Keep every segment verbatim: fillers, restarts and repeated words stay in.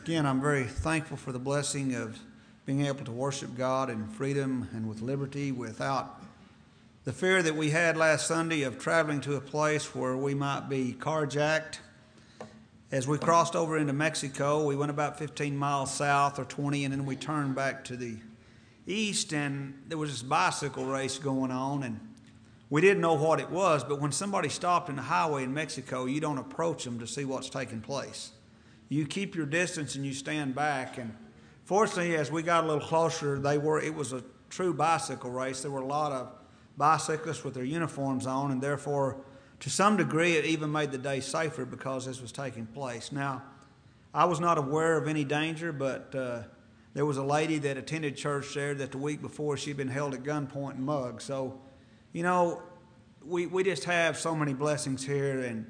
Again, I'm very thankful for the blessing of being able to worship God in freedom and with liberty without the fear that we had last Sunday of traveling to a place where we might be carjacked. As we crossed over into Mexico, we went about fifteen miles south or twenty, and then we turned back to the east, and there was this bicycle race going on, and we didn't know what it was, but when somebody stopped in the highway in Mexico, you don't approach them to see what's taking place. You keep your distance and you stand back, and fortunately, as we got a little closer, they were it was a true bicycle race. There were a lot of bicyclists with their uniforms on, and therefore, to some degree, it even made the day safer because this was taking place. Now, I was not aware of any danger, but uh, there was a lady that attended church there that the week before she'd been held at gunpoint and mugged. So, you know, we, we just have so many blessings here, and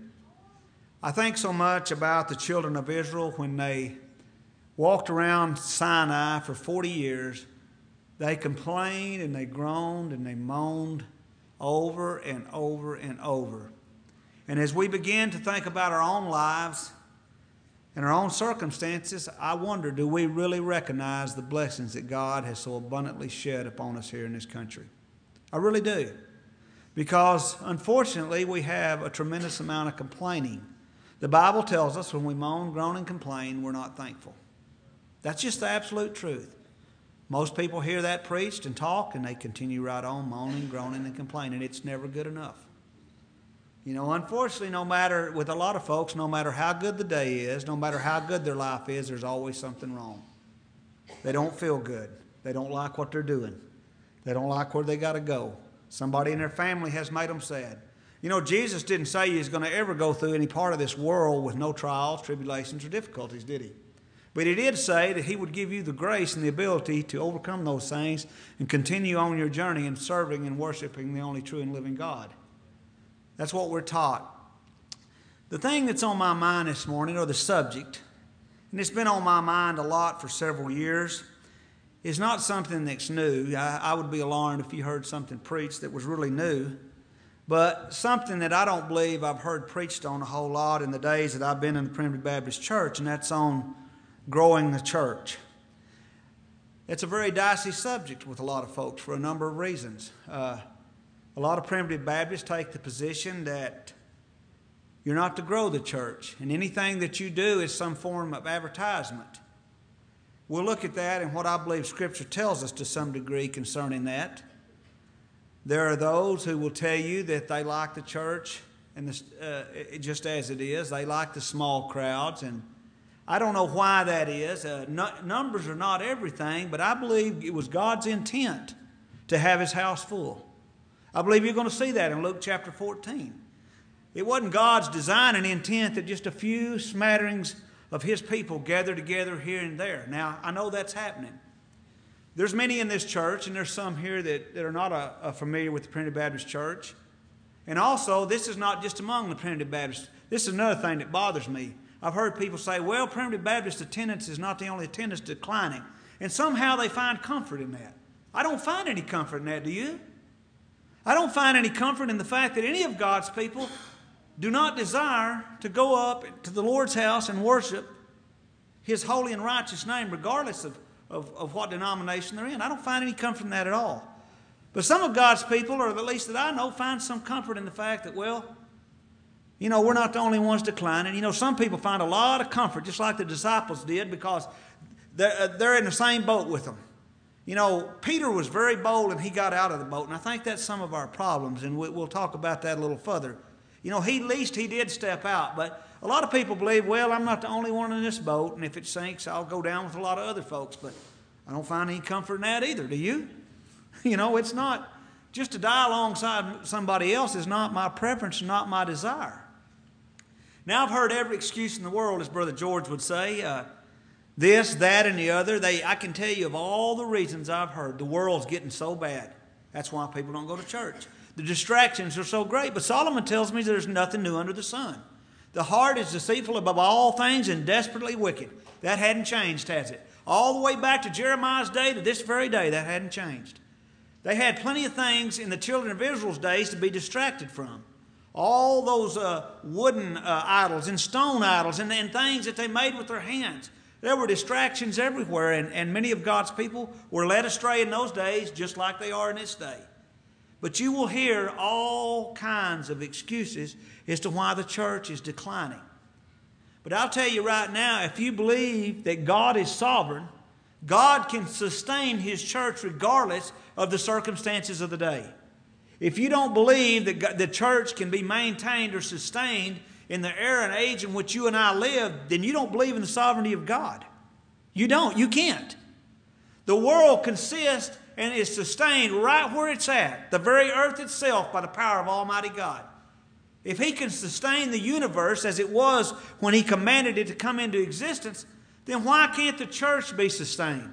I think so much about the children of Israel when they walked around Sinai for forty years. They complained and they groaned and they moaned over and over and over. And as we begin to think about our own lives and our own circumstances, I wonder, do we really recognize the blessings that God has so abundantly shed upon us here in this country? I really do. Because, unfortunately, we have a tremendous amount of complaining. The Bible tells us when we moan, groan, and complain, we're not thankful. That's just the absolute truth. Most people hear that preached and talk, and they continue right on moaning, groaning, and complaining. It's never good enough. You know, unfortunately, no matter, with a lot of folks, no matter how good the day is, no matter how good their life is, there's always something wrong. They don't feel good. They don't like what they're doing. They don't like where they got to go. Somebody in their family has made them sad. You know, Jesus didn't say he was going to ever go through any part of this world with no trials, tribulations, or difficulties, did he? But he did say that he would give you the grace and the ability to overcome those things and continue on your journey in serving and worshiping the only true and living God. That's what we're taught. The thing that's on my mind this morning, or the subject, and it's been on my mind a lot for several years, is not something that's new. I, I would be alarmed if you heard something preached that was really new. But something that I don't believe I've heard preached on a whole lot in the days that I've been in the Primitive Baptist Church, and that's on growing the church. It's a very dicey subject with a lot of folks for a number of reasons. Uh, a lot of Primitive Baptists take the position that you're not to grow the church, and anything that you do is some form of advertisement. We'll look at that and what I believe Scripture tells us to some degree concerning that. There are those who will tell you that they like the church and the, uh, just as it is. They like the small crowds, and I don't know why that is. Uh, no, numbers are not everything, but I believe it was God's intent to have his house full. I believe you're going to see that in Luke chapter fourteen. It wasn't God's design and intent that just a few smatterings of his people gather together here and there. Now, I know that's happening. There's many in this church, and there's some here that, that are not a, a familiar with the Primitive Baptist Church. And also, this is not just among the Primitive Baptists. This is another thing that bothers me. I've heard people say, well, Primitive Baptist attendance is not the only attendance declining. And somehow they find comfort in that. I don't find any comfort in that, do you? I don't find any comfort in the fact that any of God's people do not desire to go up to the Lord's house and worship his holy and righteous name, regardless of Of, of what denomination they're in. I don't find any comfort in that at all. But some of God's people, or at least that I know, find some comfort in the fact that, well, you know, we're not the only ones declining. You know, some people find a lot of comfort, just like the disciples did, because they're, they're in the same boat with them. You know, Peter was very bold and he got out of the boat, and I think that's some of our problems, and we, we'll talk about that a little further. You know, he, at least he did step out, but a lot of people believe, well, I'm not the only one in this boat, and if it sinks, I'll go down with a lot of other folks. But I don't find any comfort in that either, do you? You know, it's not, just to die alongside somebody else is not my preference, not my desire. Now, I've heard every excuse in the world, as Brother George would say, uh, this, that, and the other. They, I can tell you of all the reasons I've heard, the world's getting so bad. That's why people don't go to church. The distractions are so great, but Solomon tells me there's nothing new under the sun. The heart is deceitful above all things and desperately wicked. That hadn't changed, has it? All the way back to Jeremiah's day to this very day, that hadn't changed. They had plenty of things in the children of Israel's days to be distracted from. All those uh, wooden uh, idols and stone idols and, and things that they made with their hands. There were distractions everywhere, and, and many of God's people were led astray in those days, just like they are in this day. But you will hear all kinds of excuses as to why the church is declining. But I'll tell you right now, if you believe that God is sovereign, God can sustain His church regardless of the circumstances of the day. If you don't believe that the church can be maintained or sustained in the era and age in which you and I live, then you don't believe in the sovereignty of God. You don't. You can't. The world consists and is sustained right where it's at, the very earth itself, by the power of Almighty God. If He can sustain the universe as it was when He commanded it to come into existence, then why can't the church be sustained?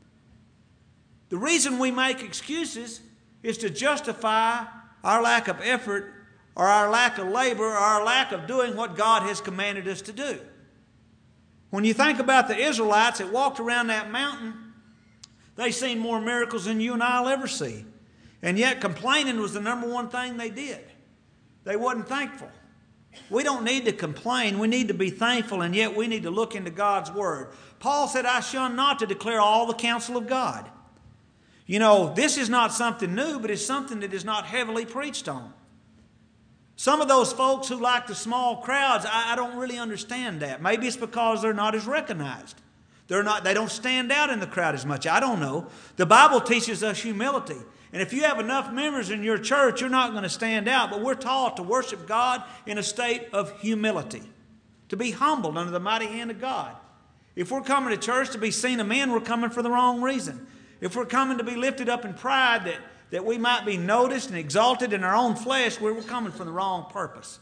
The reason we make excuses is to justify our lack of effort or our lack of labor or our lack of doing what God has commanded us to do. When you think about the Israelites that walked around that mountain, they seen more miracles than you and I will ever see. And yet complaining was the number one thing they did. They wasn't thankful. We don't need to complain. We need to be thankful, and yet we need to look into God's Word. Paul said, I shun not to declare all the counsel of God. You know, this is not something new, but it's something that is not heavily preached on. Some of those folks who like the small crowds, I, I don't really understand that. Maybe it's because they're not as recognized. They're not, they don't stand out in the crowd as much. I don't know. The Bible teaches us humility. And if you have enough members in your church, you're not going to stand out. But we're taught to worship God in a state of humility, to be humbled under the mighty hand of God. If we're coming to church to be seen of men, we're coming for the wrong reason. If we're coming to be lifted up in pride that, that we might be noticed and exalted in our own flesh, we're coming for the wrong purpose.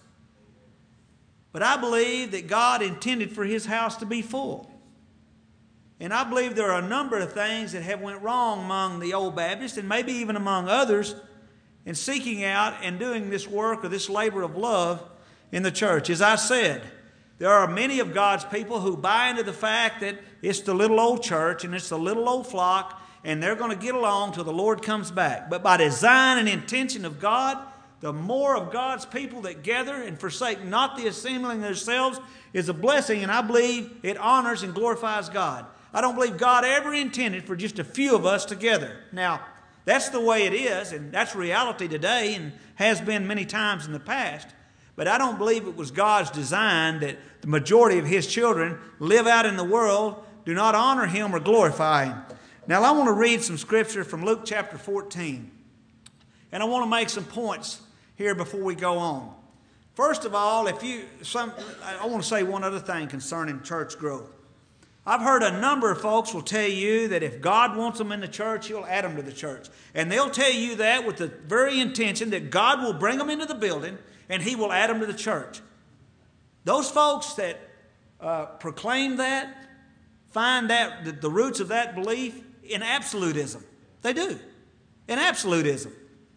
But I believe that God intended for His house to be full. And I believe there are a number of things that have went wrong among the old Baptists and maybe even among others in seeking out and doing this work or this labor of love in the church. As I said, there are many of God's people who buy into the fact that it's the little old church and it's the little old flock and they're going to get along till the Lord comes back. But by design and intention of God, the more of God's people that gather and forsake not the assembling themselves is a blessing, and I believe it honors and glorifies God. I don't believe God ever intended for just a few of us together. Now, that's the way it is, and that's reality today and has been many times in the past. But I don't believe it was God's design that the majority of His children live out in the world, do not honor Him or glorify Him. Now, I want to read some scripture from Luke chapter fourteen. And I want to make some points here before we go on. First of all, if you, some, I want to say one other thing concerning church growth. I've heard a number of folks will tell you that if God wants them in the church, He'll add them to the church. And they'll tell you that with the very intention that God will bring them into the building and He will add them to the church. Those folks that uh, proclaim that find that the, the roots of that belief in absolutism. They do. In absolutism.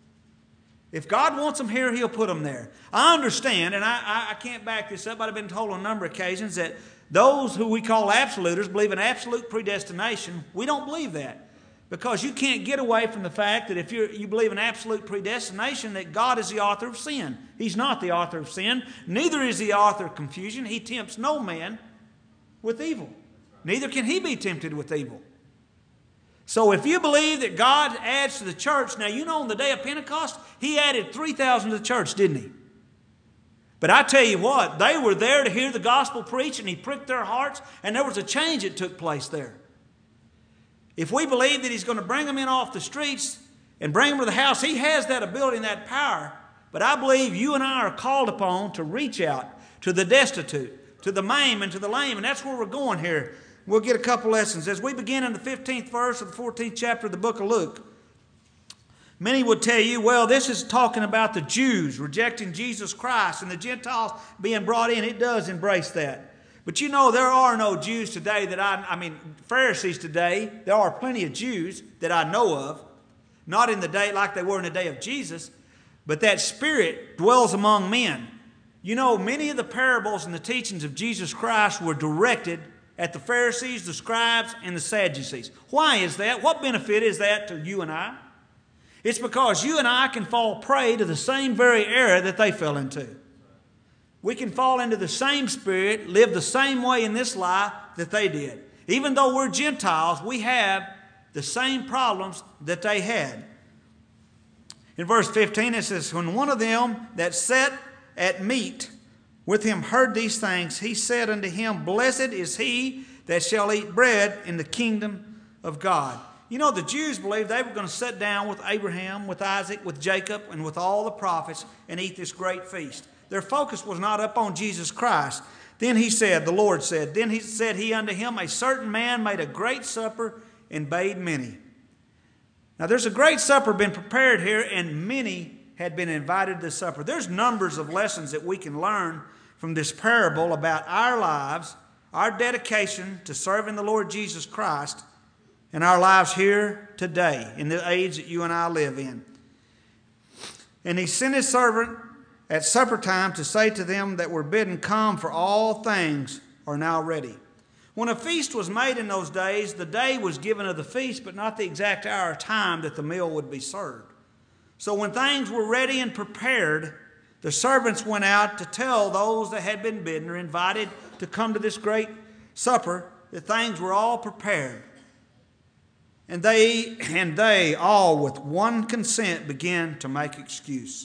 If God wants them here, He'll put them there. I understand, and I, I, I can't back this up, but I've been told on a number of occasions that those who we call absoluters believe in absolute predestination. We don't believe that, because you can't get away from the fact that if you're, you believe in absolute predestination, that God is the author of sin. He's not the author of sin. Neither is the author of confusion. He tempts no man with evil. Neither can he be tempted with evil. So if you believe that God adds to the church, now you know on the day of Pentecost, He added three thousand to the church, didn't He? But I tell you what, they were there to hear the gospel preached, and He pricked their hearts, and there was a change that took place there. If we believe that He's going to bring them in off the streets and bring them to the house, He has that ability and that power. But I believe you and I are called upon to reach out to the destitute, to the maimed, and to the lame, and that's where we're going here. We'll get a couple lessons. As we begin in the fifteenth verse of the fourteenth chapter of the book of Luke, many would tell you, well, this is talking about the Jews rejecting Jesus Christ and the Gentiles being brought in. It does embrace that. But you know, there are no Jews today that I, I mean, Pharisees today, there are plenty of Jews that I know of, not in the day like they were in the day of Jesus, but that Spirit dwells among men. You know, many of the parables and the teachings of Jesus Christ were directed at the Pharisees, the scribes, and the Sadducees. Why is that? What benefit is that to you and I? It's because you and I can fall prey to the same very error that they fell into. We can fall into the same spirit, live the same way in this life that they did. Even though we're Gentiles, we have the same problems that they had. In verse fifteen it says, when one of them that sat at meat with him heard these things, he said unto him, blessed is he that shall eat bread in the kingdom of God. You know, the Jews believed they were going to sit down with Abraham, with Isaac, with Jacob, and with all the prophets and eat this great feast. Their focus was not up on Jesus Christ. Then he said, the Lord said, then he said he unto him, a certain man made a great supper and bade many. Now there's a great supper been prepared here, and many had been invited to the supper. There's numbers of lessons that we can learn from this parable about our lives, our dedication to serving the Lord Jesus Christ, and our lives here today in the age that you and I live in. And he sent his servant at supper time to say to them that were bidden, come, for all things are now ready. When a feast was made in those days, the day was given of the feast, but not the exact hour or time that the meal would be served. So when things were ready and prepared, the servants went out to tell those that had been bidden or invited to come to this great supper that things were all prepared. And they, and they all with one consent began to make excuse.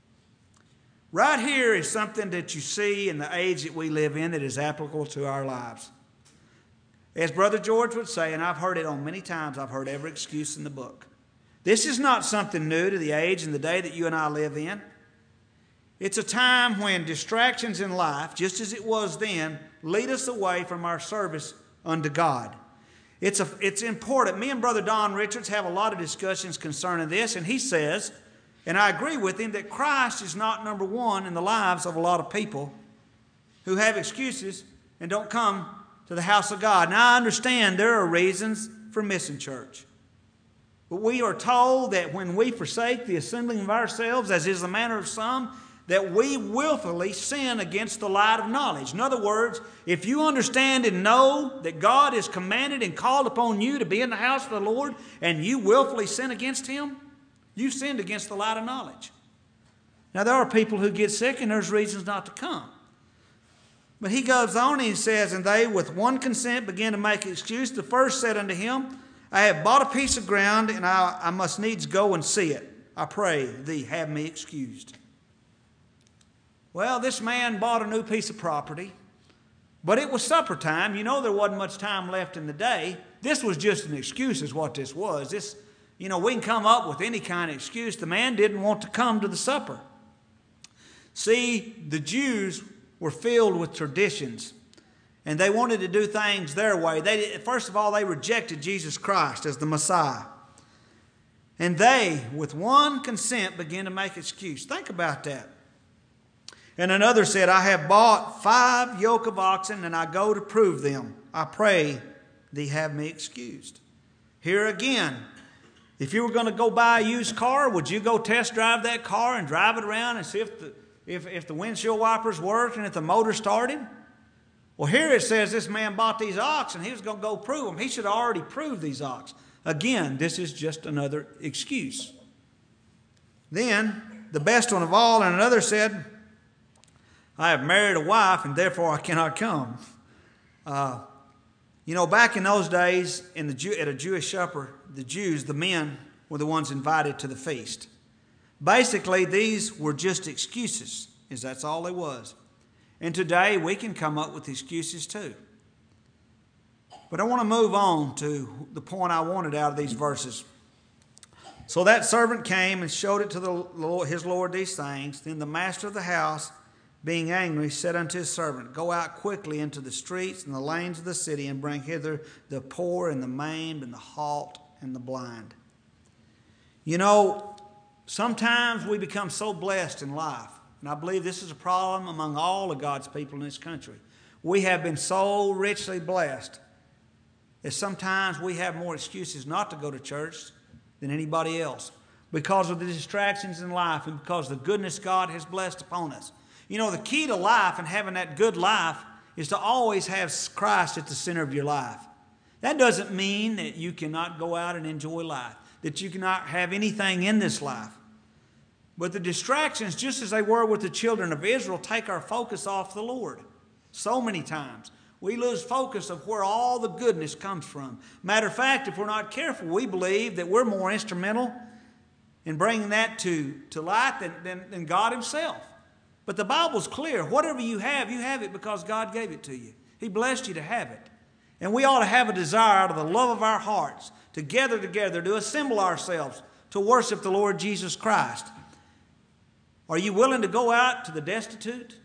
Right here is something that you see in the age that we live in that is applicable to our lives. As Brother George would say, and I've heard it on many times, I've heard every excuse in the book. This is not something new to the age and the day that you and I live in. It's a time when distractions in life, just as it was then, lead us away from our service unto God. It's, a, it's important. Me and Brother Don Richards have a lot of discussions concerning this, and he says, and I agree with him, that Christ is not number one in the lives of a lot of people who have excuses and don't come to the house of God. Now, I understand there are reasons for missing church. But we are told that when we forsake the assembling of ourselves, as is the manner of some, that we willfully sin against the light of knowledge. In other words, if you understand and know that God has commanded and called upon you to be in the house of the Lord, and you willfully sin against Him, you've sinned against the light of knowledge. Now, there are people who get sick, and there's reasons not to come. But he goes on and he says, and they with one consent began to make excuse. The first said unto him, I have bought a piece of ground, and I, I must needs go and see it. I pray thee, have me excused. Well, this man bought a new piece of property, but it was supper time. You know, there wasn't much time left in the day. This was just an excuse is what this was. This, you know, we can come up with any kind of excuse. The man didn't want to come to the supper. See, the Jews were filled with traditions, and they wanted to do things their way. They, first of all, they rejected Jesus Christ as the Messiah. And they, with one consent, began to make excuse. Think about that. And another said, I have bought five yoke of oxen, and I go to prove them. I pray thee have me excused. Here again, if you were going to go buy a used car, would you go test drive that car and drive it around and see if the, if, if the windshield wipers worked and if the motor started? Well, here it says this man bought these oxen, and he was going to go prove them. He should have already proved these oxen. Again, this is just another excuse. Then, the best one of all, and another said, I have married a wife, and therefore I cannot come. Uh, you know, back in those days, in the Jew, at a Jewish supper, the Jews, the men, were the ones invited to the feast. Basically, these were just excuses, is that's all it was. And today, we can come up with excuses too. But I want to move on to the point I wanted out of these verses. So that servant came and showed it to the Lord, his Lord these things. Then the master of the house, being angry, said unto his servant, go out quickly into the streets and the lanes of the city, and bring hither the poor and the maimed and the halt and the blind. You know, sometimes we become so blessed in life, and I believe this is a problem among all of God's people in this country. We have been so richly blessed that sometimes we have more excuses not to go to church than anybody else because of the distractions in life and because of the goodness God has blessed upon us. You know, the key to life and having that good life is to always have Christ at the center of your life. That doesn't mean that you cannot go out and enjoy life, that you cannot have anything in this life. But the distractions, just as they were with the children of Israel, take our focus off the Lord so many times. We lose focus of where all the goodness comes from. Matter of fact, if we're not careful, we believe that we're more instrumental in bringing that to, to light than, than, than God himself. But the Bible's clear. Whatever you have, you have it because God gave it to you. He blessed you to have it. And we ought to have a desire out of the love of our hearts to gather together, to assemble ourselves, to worship the Lord Jesus Christ. Are you willing to go out to the destitute?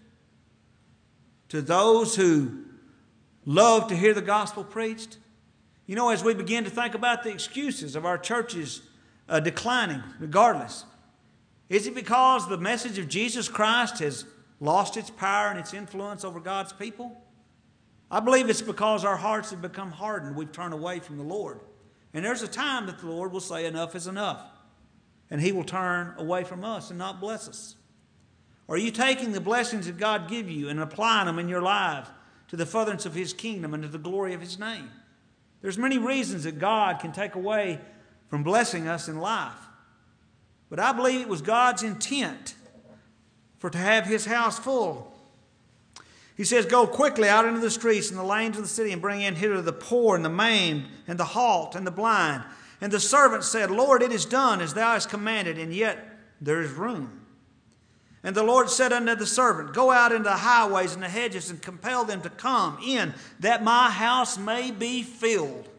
To those who love to hear the gospel preached? You know, as we begin to think about the excuses of our churches uh, declining regardless, is it because the message of Jesus Christ has lost its power and its influence over God's people? I believe it's because our hearts have become hardened. We've turned away from the Lord. And there's a time that the Lord will say enough is enough. And he will turn away from us and not bless us. Are you taking the blessings that God give you and applying them in your lives to the furtherance of his kingdom and to the glory of his name? There's many reasons that God can take away from blessing us in life. But I believe it was God's intent for to have his house full. He says, go quickly out into the streets and the lanes of the city and bring in hither the poor and the maimed and the halt and the blind. And the servant said, Lord, it is done as thou hast commanded, and yet there is room. And the Lord said unto the servant, go out into the highways and the hedges and compel them to come in, that my house may be filled.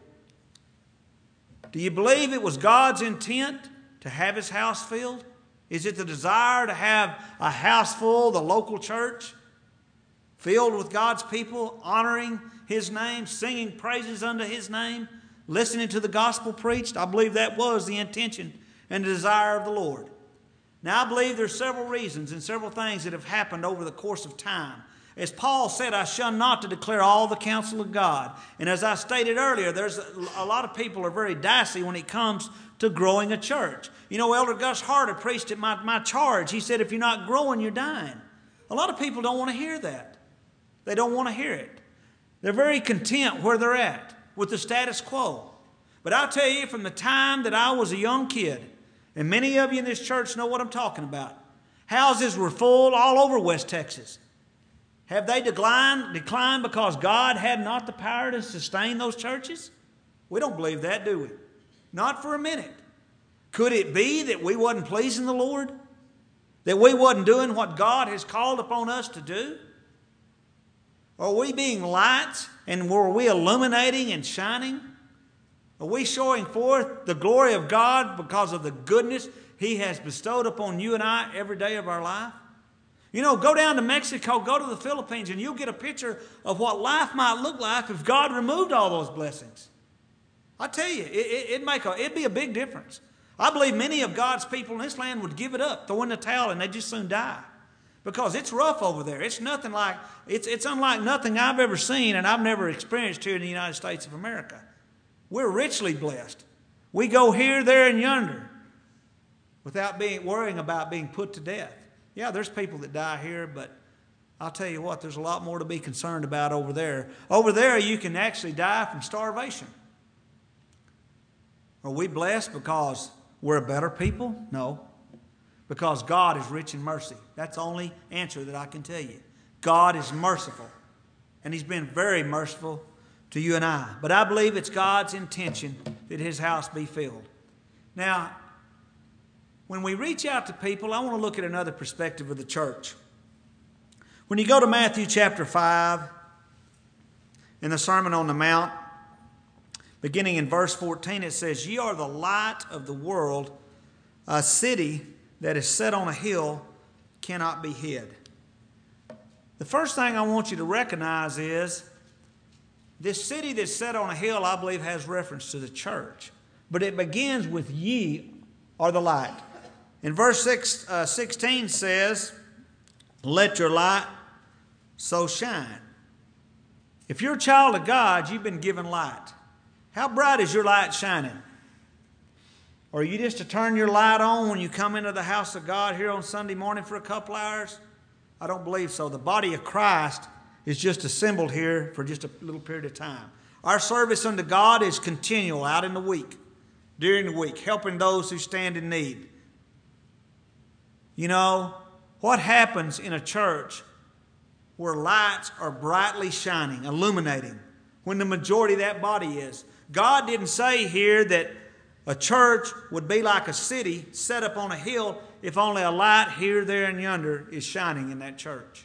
Do you believe it was God's intent to have his house filled? Is it the desire to have a house full, the local church, filled with God's people, honoring his name, singing praises unto his name, listening to the gospel preached? I believe that was the intention and the desire of the Lord. Now, I believe there's several reasons and several things that have happened over the course of time. As Paul said, I shun not to declare all the counsel of God. And as I stated earlier, there's a, a lot of people are very dicey when it comes to growing a church. You know, Elder Gus Harder preached at my, my charge. He said, if you're not growing, you're dying. A lot of people don't want to hear that. They don't want to hear it. They're very content where they're at with the status quo. But I'll tell you, from the time that I was a young kid, and many of you in this church know what I'm talking about, houses were full all over West Texas. Have they declined, declined because God had not the power to sustain those churches? We don't believe that, do we? Not for a minute. Could it be that we wasn't pleasing the Lord? That we wasn't doing what God has called upon us to do? Are we being lights, and were we illuminating and shining? Are we showing forth the glory of God because of the goodness he has bestowed upon you and I every day of our life? You know, go down to Mexico, go to the Philippines, and you'll get a picture of what life might look like if God removed all those blessings. I tell you, it, it, it'd, make a, it'd be a big difference. I believe many of God's people in this land would give it up, throw in the towel, and they'd just soon die. Because it's rough over there. It's nothing like, it's, it's unlike nothing I've ever seen and I've never experienced here in the United States of America. We're richly blessed. We go here, there, and yonder without being worrying about being put to death. Yeah, there's people that die here, but I'll tell you what, there's a lot more to be concerned about over there. Over there, you can actually die from starvation. Are we blessed because we're a better people? No. Because God is rich in mercy. That's the only answer that I can tell you. God is merciful. And he's been very merciful to you and I. But I believe it's God's intention that his house be filled. Now, when we reach out to people, I want to look at another perspective of the church. When you go to Matthew chapter five, in the Sermon on the Mount, beginning in verse fourteen, it says, ye are the light of the world. A city that is set on a hill cannot be hid. The first thing I want you to recognize is this city that's set on a hill, I believe, has reference to the church. But it begins with ye are the light. In verse six, uh, sixteen says, let your light so shine. If you're a child of God, you've been given light. How bright is your light shining? Or are you just to turn your light on when you come into the house of God here on Sunday morning for a couple hours? I don't believe so. The body of Christ is just assembled here for just a little period of time. Our service unto God is continual out in the week, during the week, helping those who stand in need. You know, what happens in a church where lights are brightly shining, illuminating, when the majority of that body is. God didn't say here that a church would be like a city set up on a hill if only a light here, there, and yonder is shining in that church.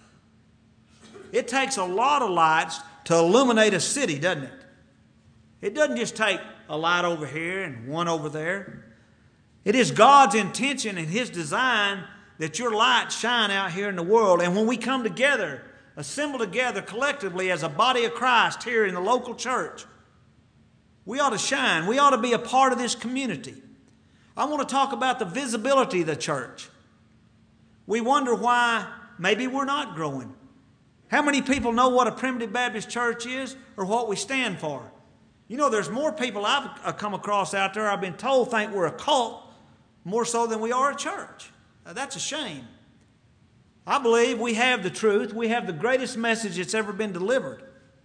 It takes a lot of lights to illuminate a city, doesn't it? It doesn't just take a light over here and one over there. It is God's intention and His design that your light shine out here in the world. And when we come together, assemble together collectively as a body of Christ here in the local church, we ought to shine. We ought to be a part of this community. I want to talk about the visibility of the church. We wonder why maybe we're not growing. How many people know what a Primitive Baptist Church is or what we stand for? You know, there's more people I've come across out there, I've been told, think we're a cult more so than we are a church. Now, that's a shame. I believe we have the truth. We have the greatest message that's ever been delivered.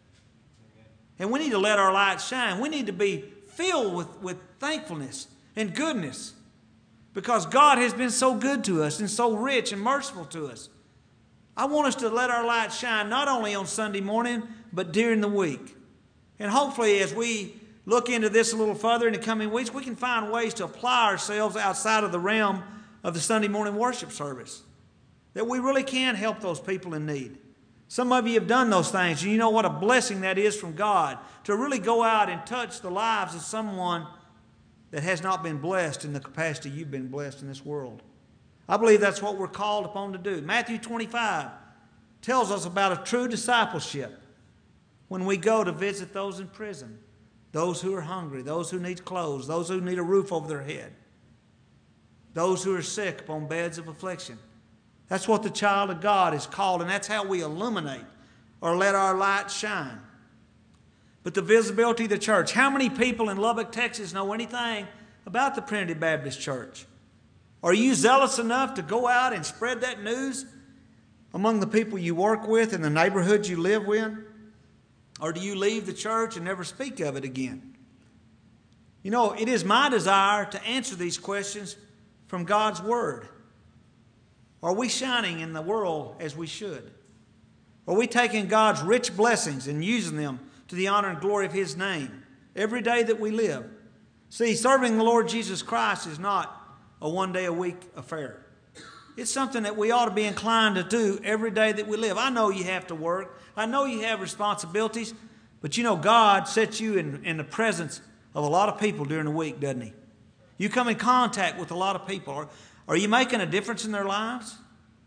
And we need to let our light shine. We need to be filled with, with thankfulness and goodness because God has been so good to us and so rich and merciful to us. I want us to let our light shine not only on Sunday morning, but during the week. And hopefully as we look into this a little further in the coming weeks, we can find ways to apply ourselves outside of the realm of the Sunday morning worship service. That we really can help those people in need. Some of you have done those things, and you know what a blessing that is from God to really go out and touch the lives of someone that has not been blessed in the capacity you've been blessed in this world. I believe that's what we're called upon to do. Matthew twenty-five tells us about a true discipleship when we go to visit those in prison, those who are hungry, those who need clothes, those who need a roof over their head, those who are sick upon beds of affliction. That's what the child of God is called, and that's how we illuminate or let our light shine. But the visibility of the church. How many people in Lubbock, Texas know anything about the Primitive Baptist Church? Are you zealous enough to go out and spread that news among the people you work with and the neighborhoods you live in? Or do you leave the church and never speak of it again? You know, it is my desire to answer these questions from God's Word. Are we shining in the world as we should? Are we taking God's rich blessings and using them to the honor and glory of His name every day that we live? See, serving the Lord Jesus Christ is not a one-day-a-week affair. It's something that we ought to be inclined to do every day that we live. I know you have to work. I know you have responsibilities. But you know, God sets you in, in the presence of a lot of people during the week, doesn't He? You come in contact with a lot of people. Are, are you making a difference in their lives?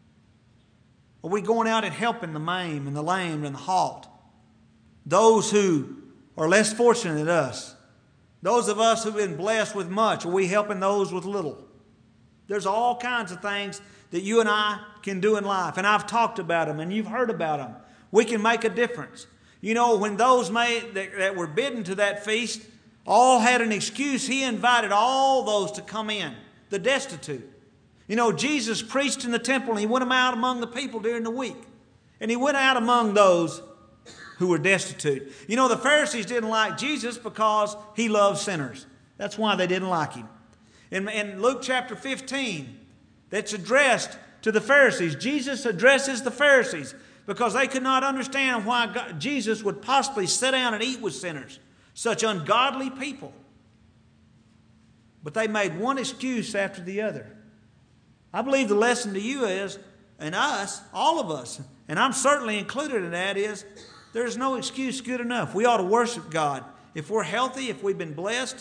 Are we going out and helping the maimed and the lame and the halt? Those who are less fortunate than us. Those of us who've been blessed with much, are we helping those with little? There's all kinds of things that you and I can do in life. And I've talked about them and you've heard about them. We can make a difference. You know, when those made, that, that were bidden to that feast all had an excuse, He invited all those to come in, the destitute. You know, Jesus preached in the temple and He went out among the people during the week. And He went out among those who were destitute. You know, the Pharisees didn't like Jesus because He loved sinners. That's why they didn't like Him. In, in Luke chapter fifteen, that's addressed to the Pharisees. Jesus addresses the Pharisees because they could not understand why God, Jesus would possibly sit down and eat with sinners, such ungodly people. But they made one excuse after the other. I believe the lesson to you is, and us, all of us, and I'm certainly included in that, is there's no excuse good enough. We ought to worship God. If we're healthy, if we've been blessed,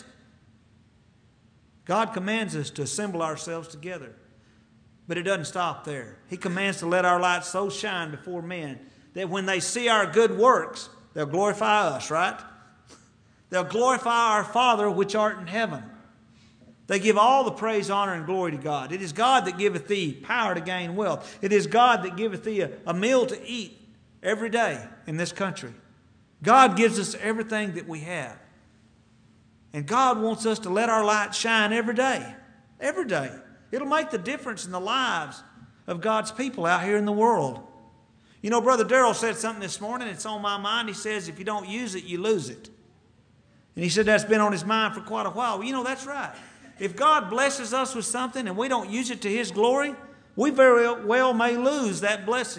God commands us to assemble ourselves together. But it doesn't stop there. He commands to let our light so shine before men that when they see our good works, they'll glorify us, right? They'll glorify our Father which art in heaven. They give all the praise, honor, and glory to God. It is God that giveth thee power to gain wealth. It is God that giveth thee a, a meal to eat every day in this country. God gives us everything that we have. And God wants us to let our light shine every day. Every day. It'll make the difference in the lives of God's people out here in the world. You know, Brother Darrell said something this morning. It's on my mind. He says, if you don't use it, you lose it. And he said that's been on his mind for quite a while. Well, you know, that's right. If God blesses us with something and we don't use it to His glory, we very well may lose that blessing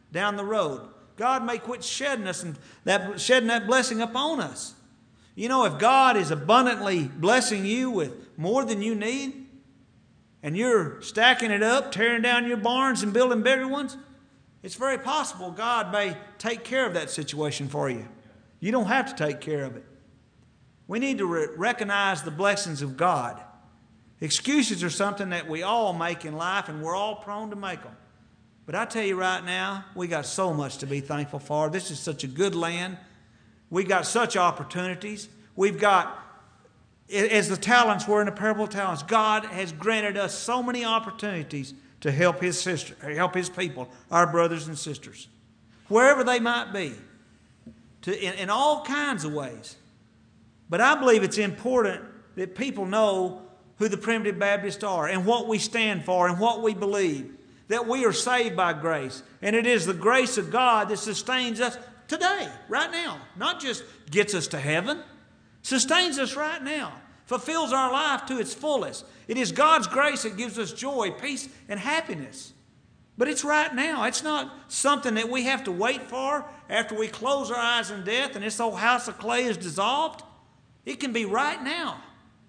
down the road. God may quit shedding us and that shedding that blessing upon us. You know, if God is abundantly blessing you with more than you need, and you're stacking it up, tearing down your barns and building bigger ones, it's very possible God may take care of that situation for you. You don't have to take care of it. We need to re- recognize the blessings of God. Excuses are something that we all make in life, and we're all prone to make them. But I tell you right now, we got so much to be thankful for. This is such a good land. We got such opportunities. We've got, as the talents were in the parable of talents, God has granted us so many opportunities to help His sister, help His people, our brothers and sisters, wherever they might be, to, in, in all kinds of ways. But I believe it's important that people know who the Primitive Baptists are and what we stand for and what we believe. That we are saved by grace. And it is the grace of God that sustains us today, right now. Not just gets us to heaven. Sustains us right now. Fulfills our life to its fullest. It is God's grace that gives us joy, peace, and happiness. But it's right now. It's not something that we have to wait for after we close our eyes in death and this old house of clay is dissolved. It can be right now.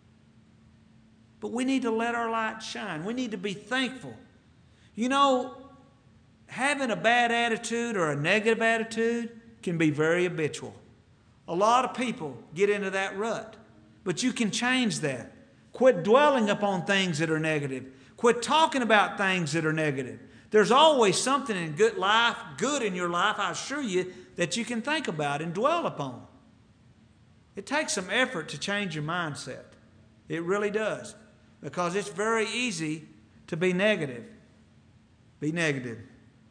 But we need to let our light shine. We need to be thankful. You know, having a bad attitude or a negative attitude can be very habitual. A lot of people get into that rut. But you can change that. Quit dwelling upon things that are negative. Quit talking about things that are negative. There's always something in good life, good in your life, I assure you, that you can think about and dwell upon. It takes some effort to change your mindset. It really does. Because it's very easy to be negative. Be negative.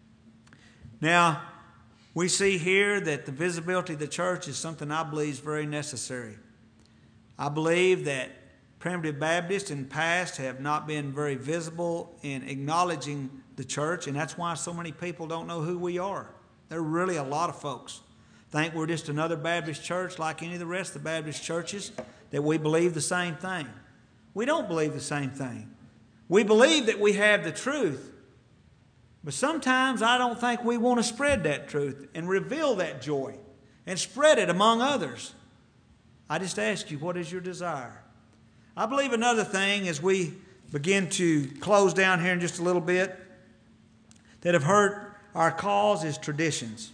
Now, we see here that the visibility of the church is something I believe is very necessary. I believe that Primitive Baptists in the past have not been very visible in acknowledging the church, and that's why so many people don't know who we are. There are really a lot of folks think we're just another Baptist church like any of the rest of the Baptist churches, that we believe the same thing. We don't believe the same thing. We believe that we have the truth, but sometimes I don't think we want to spread that truth and reveal that joy and spread it among others. I just ask you, what is your desire? I believe another thing as we begin to close down here in just a little bit that have hurt our cause is traditions.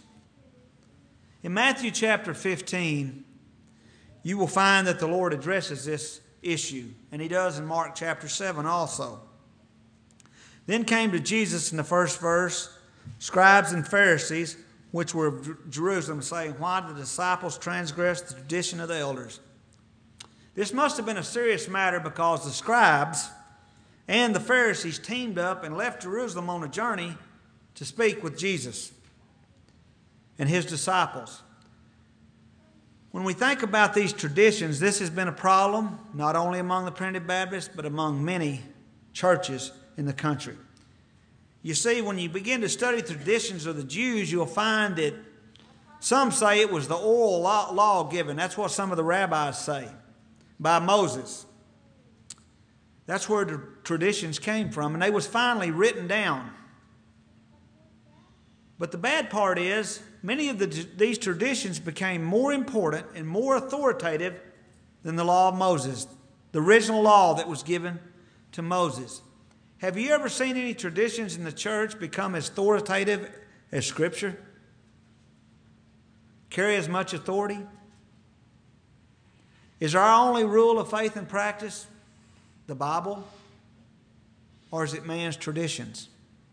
In Matthew chapter fifteen, you will find that the Lord addresses this issue, and He does in Mark chapter seven also. Then came to Jesus in the first verse scribes and Pharisees, which were of Jerusalem, saying, "Why do the disciples transgress the tradition of the elders?" This must have been a serious matter, because the scribes and the Pharisees teamed up and left Jerusalem on a journey to speak with Jesus and His disciples. When we think about these traditions, this has been a problem not only among the Primitive Baptists, but among many churches in the country. You see, when you begin to study the traditions of the Jews, you'll find that some say it was the oral law, law given. That's what some of the rabbis say, by Moses. That's where the traditions came from, and they was finally written down. But the bad part is, many of the, these traditions became more important and more authoritative than the law of Moses, the original law that was given to Moses. Have you ever seen any traditions in the church become as authoritative as Scripture? Carry as much authority? Is our only rule of faith and practice the Bible? Or is it man's traditions?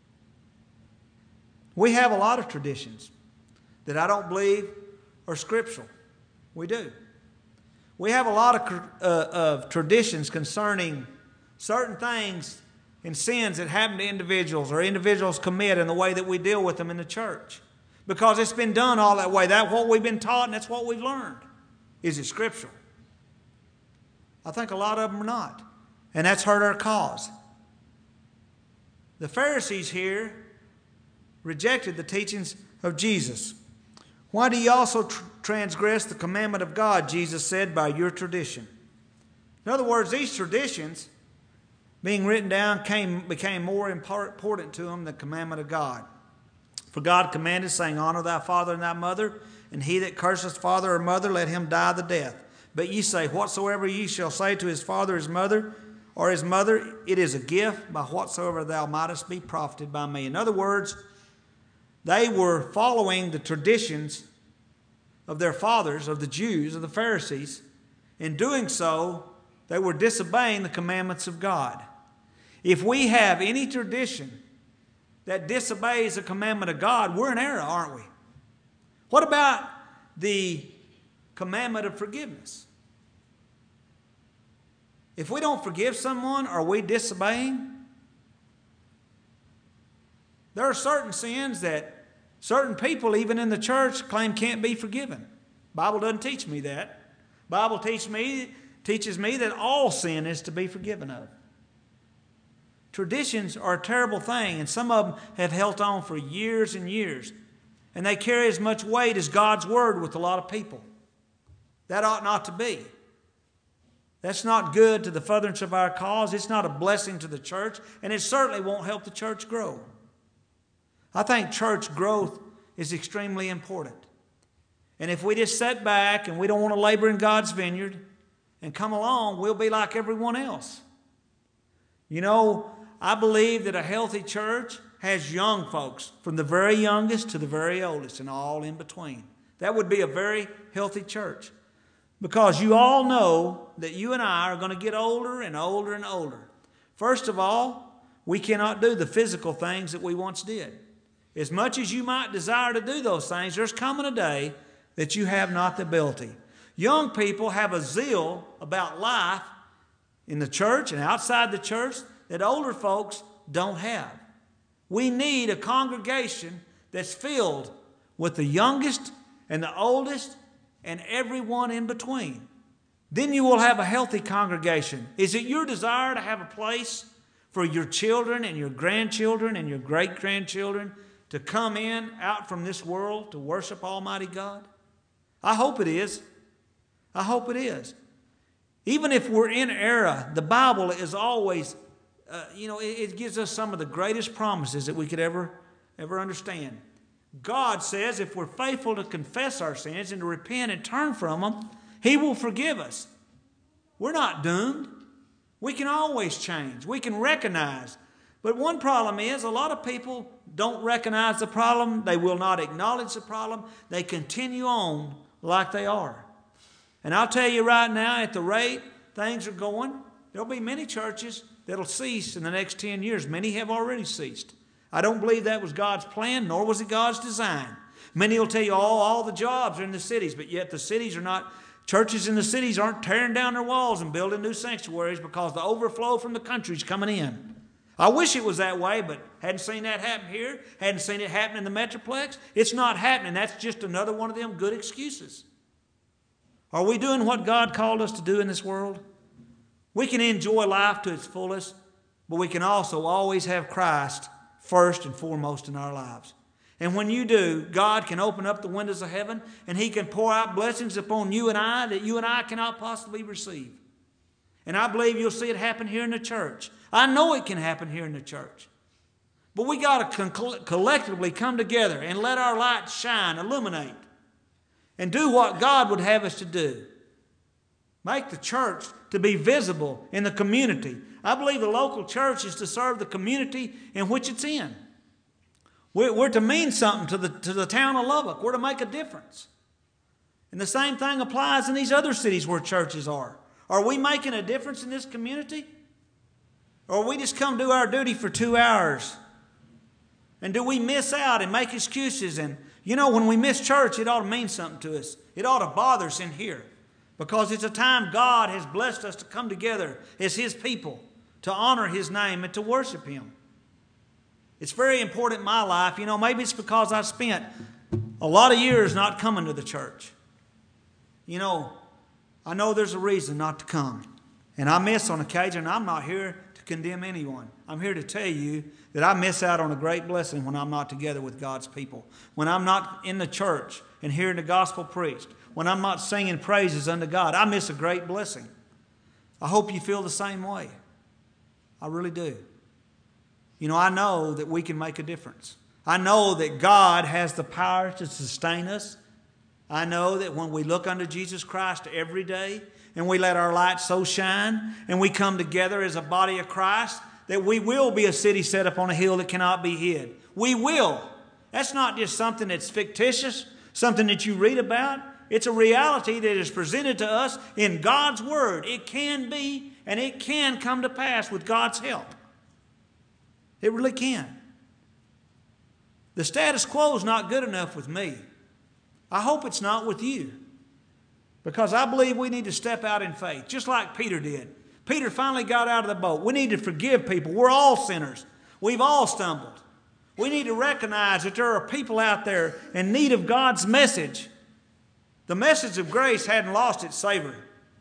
We have a lot of traditions that I don't believe are scriptural. We do. We have a lot of, uh, of traditions concerning certain things and sins that happen to individuals or individuals commit, and the way that we deal with them in the church. Because it's been done all that way. That's what we've been taught, and that's what we've learned. Is it scriptural? I think a lot of them are not. And that's hurt our cause. The Pharisees here rejected the teachings of Jesus. "Why do you also tr- transgress the commandment of God?" Jesus said, "by your tradition." In other words, these traditions being written down came, became more important to them than the commandment of God. For God commanded, saying, Honor thy father and thy mother, and he that curseth father or mother, let him die the death. But ye say, Whatsoever ye shall say to his father or his mother, or his mother, it is a gift, by whatsoever thou mightest be profited by me. In other words, they were following the traditions of their fathers, of the Jews, of the Pharisees. In doing so, they were disobeying the commandments of God. If we have any tradition that disobeys the commandment of God, we're in error, aren't we? What about the commandment of forgiveness? If we don't forgive someone, are we disobeying? There are certain sins that certain people, even in the church, claim can't be forgiven. The Bible doesn't teach me that. The Bible teach me, teaches me that all sin is to be forgiven of. Traditions are a terrible thing, and some of them have held on for years and years. And they carry as much weight as God's Word with a lot of people. That ought not to be. That's not good to the furtherance of our cause. It's not a blessing to the church, and it certainly won't help the church grow. I think church growth is extremely important. And if we just sit back and we don't want to labor in God's vineyard and come along, we'll be like everyone else. You know, I believe that a healthy church has young folks, from the very youngest to the very oldest, and all in between. That would be a very healthy church. Because you all know that you and I are going to get older and older and older. First of all, we cannot do the physical things that we once did. As much as you might desire to do those things, there's coming a day that you have not the ability. Young people have a zeal about life in the church and outside the church that older folks don't have. We need a congregation that's filled with the youngest and the oldest and everyone in between. Then you will have a healthy congregation. Is it your desire to have a place for your children and your grandchildren and your great-grandchildren to come in out from this world to worship Almighty God? I hope it is. I hope it is. Even if we're in error, the Bible is always, uh, you know, it, it gives us some of the greatest promises that we could ever, ever understand. God says if we're faithful to confess our sins and to repent and turn from them, He will forgive us. We're not doomed. We can always change. We can recognize. But one problem is a lot of people don't recognize the problem. They will not acknowledge the problem. They continue on like they are. And I'll tell you right now, at the rate things are going, there'll be many churches that'll cease in the next ten years. Many have already ceased. I don't believe that was God's plan, nor was it God's design. Many will tell you, oh, all the jobs are in the cities, but yet the cities are not, churches in the cities aren't tearing down their walls and building new sanctuaries because the overflow from the country is coming in. I wish it was that way, but hadn't seen that happen here, hadn't seen it happen in the Metroplex. It's not happening. That's just another one of them good excuses. Are we doing what God called us to do in this world? We can enjoy life to its fullest, but we can also always have Christ first and foremost in our lives. And when you do, God can open up the windows of heaven and He can pour out blessings upon you and I that you and I cannot possibly receive. And I believe you'll see it happen here in the church. I know it can happen here in the church. But we got to con- collectively come together and let our light shine, illuminate, and do what God would have us to do. Make the church to be visible in the community. I believe the local church is to serve the community in which it's in. We're, we're to mean something to the, to the town of Lubbock. We're to make a difference. And the same thing applies in these other cities where churches are. Are we making a difference in this community? Or we just come do our duty for two hours? And do we miss out and make excuses? And, you know, when we miss church, it ought to mean something to us. It ought to bother us in here. Because it's a time God has blessed us to come together as His people, to honor His name and to worship Him. It's very important in my life. You know, maybe it's because I spent a lot of years not coming to the church. You know, I know there's a reason not to come. And I miss on occasion. I'm not here to condemn anyone. I'm here to tell you that I miss out on a great blessing when I'm not together with God's people. When I'm not in the church and hearing the gospel preached. When I'm not singing praises unto God. I miss a great blessing. I hope you feel the same way. I really do. You know, I know that we can make a difference. I know that God has the power to sustain us. I know that when we look unto Jesus Christ every day and we let our light so shine and we come together as a body of Christ, that we will be a city set up on a hill that cannot be hid. We will. That's not just something that's fictitious, something that you read about. It's a reality that is presented to us in God's Word. It can be and it can come to pass with God's help. It really can. The status quo is not good enough with me. I hope it's not with you. Because I believe we need to step out in faith, just like Peter did. Peter finally got out of the boat. We need to forgive people. We're all sinners. We've all stumbled. We need to recognize that there are people out there in need of God's message. The message of grace hadn't lost its savor.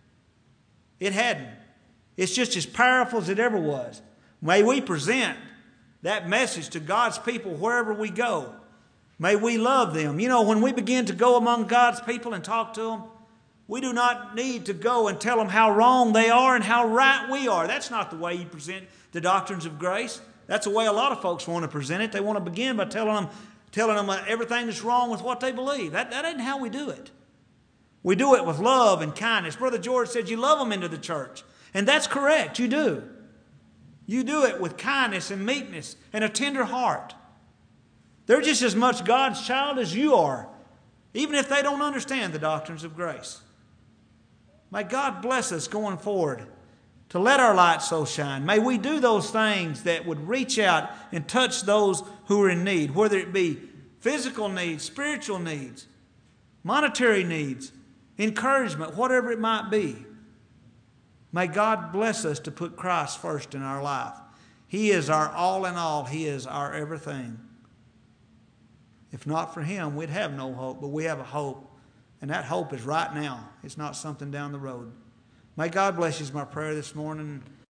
It hadn't. It's just as powerful as it ever was. May we present that message to God's people wherever we go. May we love them. You know, when we begin to go among God's people and talk to them, we do not need to go and tell them how wrong they are and how right we are. That's not the way you present the doctrines of grace. That's the way a lot of folks want to present it. They want to begin by telling them, telling them everything that's wrong with what they believe. That, that isn't how we do it. We do it with love and kindness. Brother George said you love them into the church. And that's correct. You do. You do it with kindness and meekness and a tender heart. They're just as much God's child as you are, even if they don't understand the doctrines of grace. May God bless us going forward to let our light so shine. May we do those things that would reach out and touch those who are in need, whether it be physical needs, spiritual needs, monetary needs, encouragement, whatever it might be. May God bless us to put Christ first in our life. He is our all in all. He is our everything. If not for Him, we'd have no hope, but we have a hope. And that hope is right now. It's not something down the road. May God bless you is my prayer this morning.